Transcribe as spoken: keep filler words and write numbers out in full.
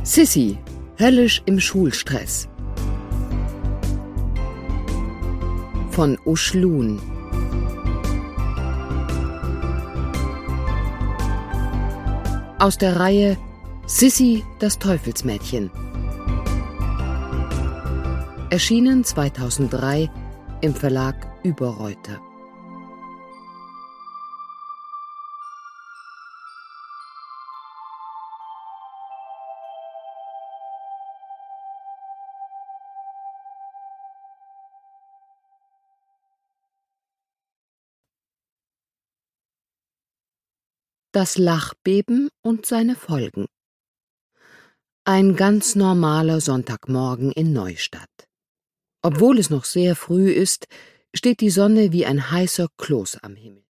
Sissi, höllisch im Schulstress. Von Uschlun. Aus der Reihe Sissi, das Teufelsmädchen. Erschienen zweitausenddrei im Verlag Überreuter. Das Lachbeben und seine Folgen. Ein ganz normaler Sonntagmorgen in Neustadt. Obwohl es noch sehr früh ist, steht die Sonne wie ein heißer Kloß am Himmel.